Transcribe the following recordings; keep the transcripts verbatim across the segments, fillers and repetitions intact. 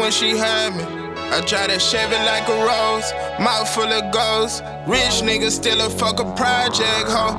when she had me. I try to shave it like a rose, mouth full of ghosts. Rich nigga still a fuck a project, ho.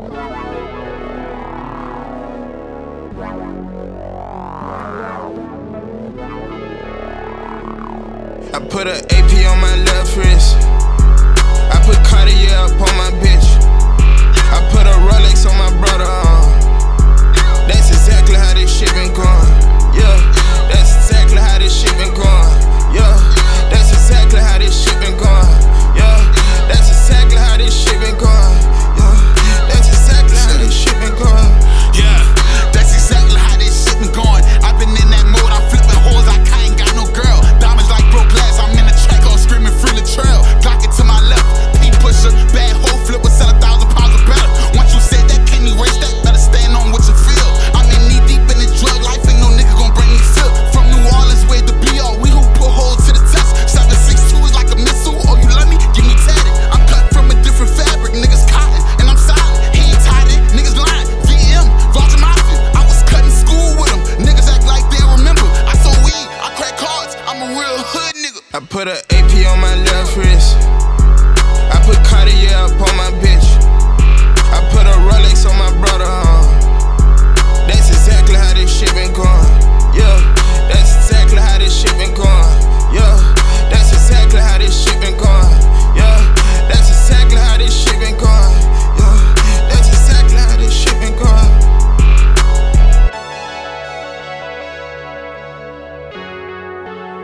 I put a A P on my left wrist. I put Cartier up on my bitch. I put a Rolex on my brother arm. That's exactly how this shit been going. Yeah, that's exactly how this shit been going. Yeah, that's exactly how this shit been going. Yeah, that's exactly how this shit been going. Yeah, that's exactly how this shit been going. Yeah, that's exactly how this shit been going. I've been in that mode, I'm flipping hoes like I ain't got no girl. Diamonds like broke glass, I'm in the track, all screaming free the trail. Glock it to my left, P pusher, bad hoe flipper, sell a thousand pounds of better. Once you said that, can't erase that, better stand on what you feel. I'm in knee deep in the drug life, ain't no nigga gon' bring me silk. From New Orleans, way to B R, we who put holes to the test. seven six two is like a missile, oh you love me, give me tatted. I'm cut from a different fabric, niggas cotton, and I'm silent. He ain't tied it, niggas lying. V M, Roger Mafia, I was cutting school with him. Niggas act like they remember. I sold weed, I crack cards, I'm a real hood nigga. I put a A P on my left wrist. I put Cartier up on my bitch. I put a Rolex on my brother arm. That's exactly how this shit been going. Yeah, that's exactly how this shit been going. Yeah, that's exactly how this shit been going. Yeah, that's exactly how this shit been going. Yeah, that's exactly how this shit been going.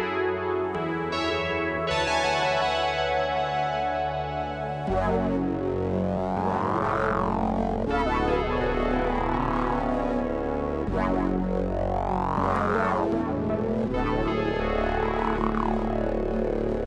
Yeah.